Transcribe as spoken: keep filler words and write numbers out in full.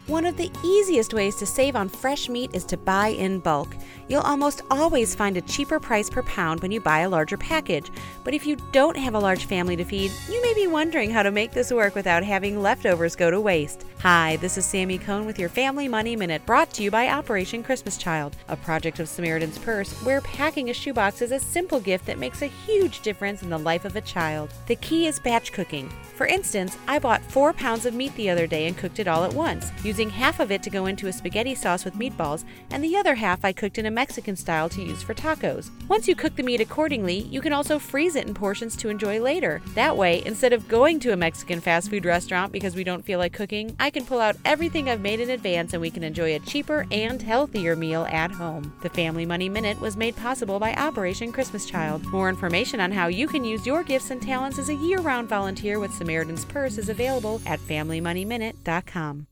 One of the easiest ways to save on fresh meat is to buy in bulk. You'll almost always find a cheaper price per pound when you buy a larger package. But if you don't have a large family to feed, you may be wondering how to make this work without having leftovers go to waste. Hi, this is Sammy Cohn with your Family Money Minute, brought to you by Operation Christmas Child, a project of Samaritan's Purse, where packing a shoebox is a simple gift that makes a huge difference in the life of a child. The key is batch cooking. For instance, I bought four pounds of meat the other day and cooked it all at once, using half of it to go into a spaghetti sauce with meatballs, and the other half I cooked in a Mexican style to use for tacos. Once you cook the meat accordingly, you can also freeze it in portions to enjoy later. That way, instead of going to a Mexican fast food restaurant because we don't feel like cooking, I can pull out everything I've made in advance and we can enjoy a cheaper and healthier meal at home. The Family Money Minute was made possible by Operation Christmas Child. More information on how you can use your gifts and talents as a year-round volunteer with Samaritan's Purse is available at family money minute dot com.